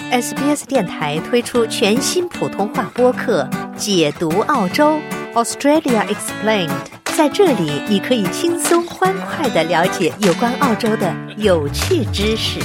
SBS 电台推出全新普通话播客《解读澳洲 Australia Explained》，在这里你可以轻松欢快地了解有关澳洲的有趣知识。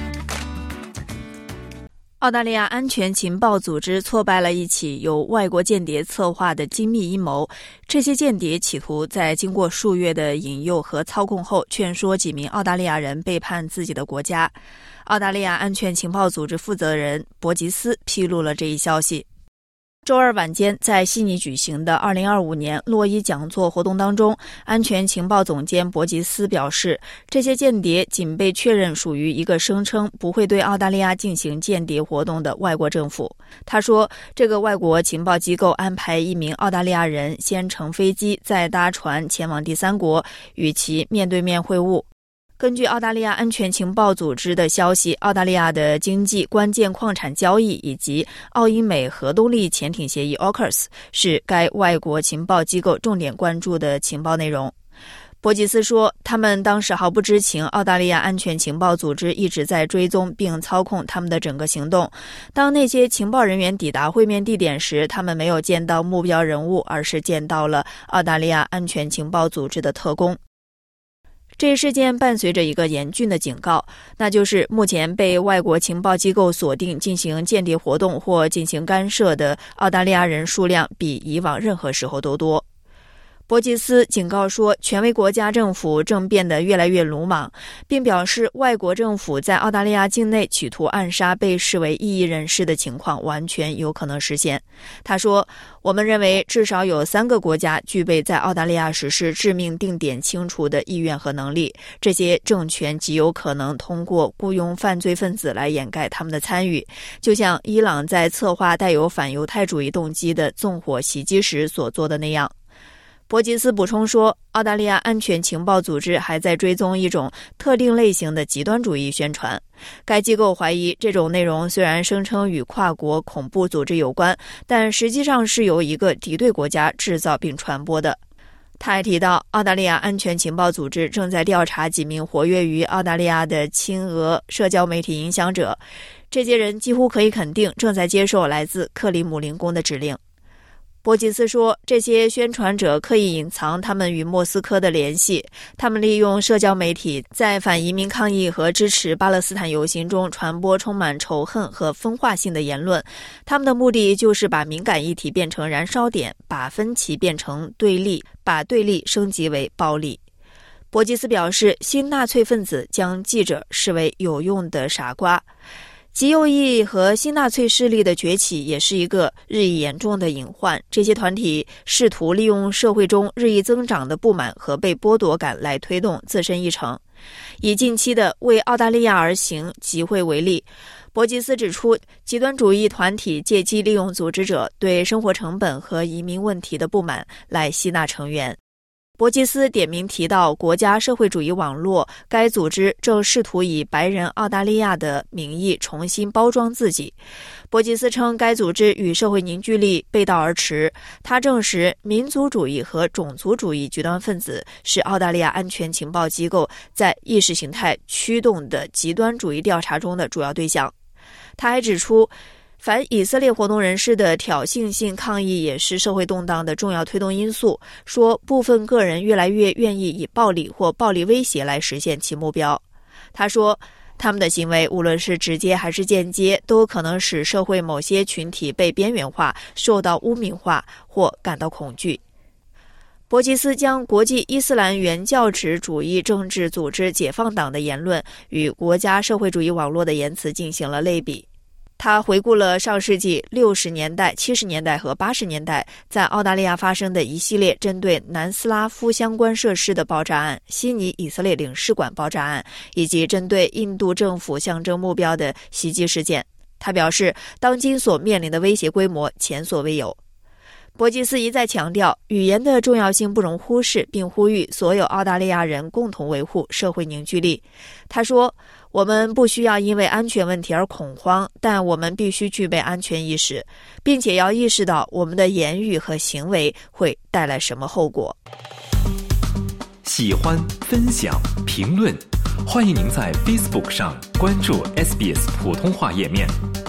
澳大利亚安全情报组织挫败了一起由外国间谍策划的精密阴谋，这些间谍企图在经过数月的引诱和操控后，劝说几名澳大利亚人背叛自己的国家。澳大利亚安全情报组织负责人伯吉斯披露了这一消息。周二晚间在悉尼举行的2025年洛伊讲座活动当中，安全情报总监伯吉斯表示，这些间谍仅被确认属于一个声称不会对澳大利亚进行间谍活动的外国政府。他说，这个外国情报机构安排一名澳大利亚人先乘飞机，再搭船前往第三国，与其面对面会晤。根据澳大利亚安全情报组织的消息，澳大利亚的经济、关键矿产交易以及澳英美核动力潜艇协议 AUKUS 是该外国情报机构重点关注的情报内容。伯吉斯说，他们当时毫不知情澳大利亚安全情报组织一直在追踪并操控他们的整个行动。当那些情报人员抵达会面地点时，他们没有见到目标人物，而是见到了澳大利亚安全情报组织的特工。这一事件伴随着一个严峻的警告，那就是目前被外国情报机构锁定进行间谍活动或进行干涉的澳大利亚人数量比以往任何时候都多。伯吉斯警告说，权威国家政府正变得越来越鲁莽，并表示外国政府在澳大利亚境内企图暗杀被视为异议人士的情况完全有可能实现。他说，我们认为至少有3个国家具备在澳大利亚实施致命定点清除的意愿和能力，这些政权极有可能通过雇佣犯罪分子来掩盖他们的参与，就像伊朗在策划带有反犹太主义动机的纵火袭击时所做的那样。伯吉斯补充说，澳大利亚安全情报组织还在追踪一种特定类型的极端主义宣传。该机构怀疑这种内容虽然声称与跨国恐怖组织有关，但实际上是由一个敌对国家制造并传播的。他还提到，澳大利亚安全情报组织正在调查几名活跃于澳大利亚的亲俄社交媒体影响者，这些人几乎可以肯定正在接受来自克里姆林宫的指令。伯吉斯说，这些宣传者刻意隐藏他们与莫斯科的联系，他们利用社交媒体在反移民抗议和支持巴勒斯坦游行中传播充满仇恨和分化性的言论，他们的目的就是把敏感议题变成燃烧点，把分歧变成对立，把对立升级为暴力。伯吉斯表示，新纳粹分子将记者视为有用的傻瓜。极右翼和新纳粹势力的崛起也是一个日益严重的隐患，这些团体试图利用社会中日益增长的不满和被剥夺感来推动自身议程。以近期的为澳大利亚而行集会为例，伯吉斯指出，极端主义团体借机利用组织者对生活成本和移民问题的不满来吸纳成员。伯吉斯点名提到国家社会主义网络，该组织正试图以白人澳大利亚的名义重新包装自己。伯吉斯称该组织与社会凝聚力背道而驰，他证实民族主义和种族主义极端分子是澳大利亚安全情报机构在意识形态驱动的极端主义调查中的主要对象。他还指出，反以色列活动人士的挑衅性抗议也是社会动荡的重要推动因素，说部分个人越来越愿意以暴力或暴力威胁来实现其目标。他说，他们的行为无论是直接还是间接，都可能使社会某些群体被边缘化、受到污名化或感到恐惧。伯吉斯将国际伊斯兰原教旨主义政治组织解放党的言论与国家社会主义网络的言辞进行了类比。他回顾了上世纪60年代、70年代和80年代在澳大利亚发生的一系列针对南斯拉夫相关设施的爆炸案、悉尼以色列领事馆爆炸案以及针对印度政府象征目标的袭击事件。他表示，当今所面临的威胁规模前所未有。伯吉斯一再强调，语言的重要性不容忽视，并呼吁所有澳大利亚人共同维护社会凝聚力。他说，我们不需要因为安全问题而恐慌，但我们必须具备安全意识，并且要意识到我们的言语和行为会带来什么后果。 喜欢、分享、评论，欢迎您在 Facebook 上关注 SBS 普通话页面。